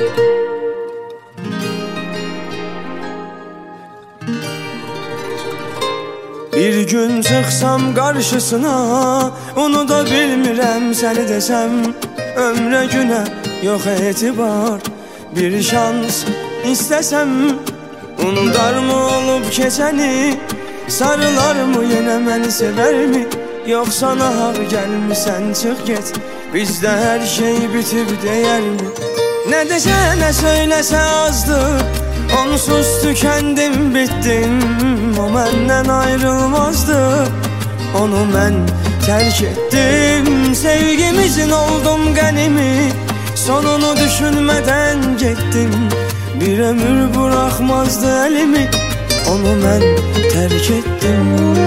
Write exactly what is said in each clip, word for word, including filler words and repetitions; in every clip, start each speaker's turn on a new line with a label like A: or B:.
A: Bir gün çıksam karşısına, onu da bilmirəm seni desem. Ömre güne yok etibar, bir şans istesem. Unudar mı olup keçəni, sarılar mı yine məni sever mi? Yoksa nahar gelmişsen çık get, bizde her şey bitip değer mi? Ne dese ne söylese azdır, onsuz tükendim bittim. O menden ayrılmazdı, onu ben terk ettim. Sevgimizin oldum ganimi, sonunu düşünmeden gittim. Bir ömür bırakmazdı elimi, onu ben terk ettim.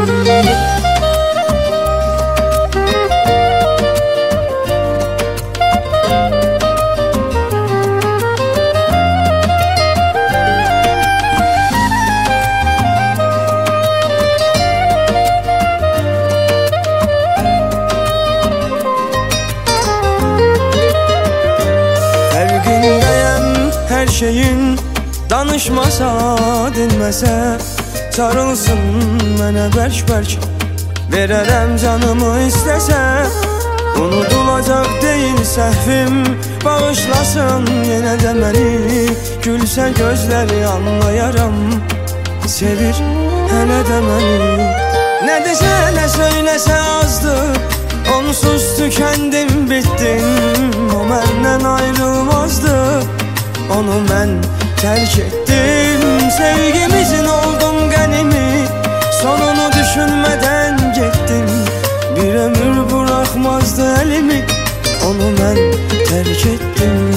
A: Her şeyin danışmasa, dinmese, sarılsın mənə bərk-bərk, verərəm canımı istəsə. Unudulacaq deyil səhvim, bağışlasın yenə də məni. Gülsə gözləri anlayaram, sevir hələ də məni. Nə desə nə söyləsə azdır, onsuz tükendim bittim. O məndən ayrılmazdı, onu ben terk ettim. Sevgimizin oldum ganimi, sonunu düşünmeden gittim. Bir ömür bırakmazdı elimi, onu ben terk ettim.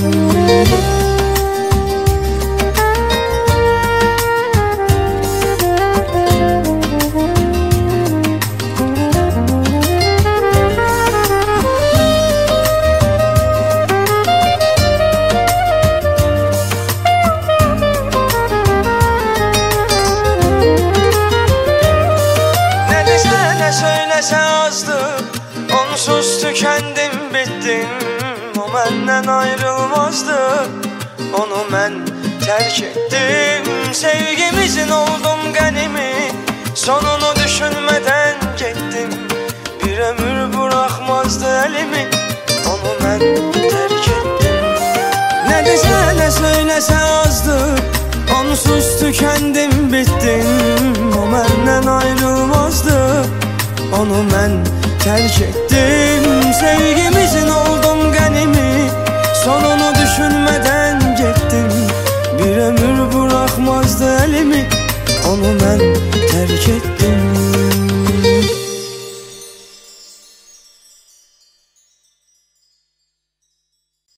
A: Söylese azdı, onsuz tükendim bittim. O benden ayrılmazdı, onu ben terk ettim. Sevgimizin oldum ganimi, sonunu düşünmeden gittim. Bir ömür bırakmazdı elimi, onu ben terk ettim. Ne dese ne söylese azdı, onsuz tükendim bittim. O benden ayrılmazdı, onu ben terk ettim. Sevgimizin oldum ganimi, sonunu düşünmeden gittim. Bir ömür bırakmazdı elimi, onu ben terk ettim.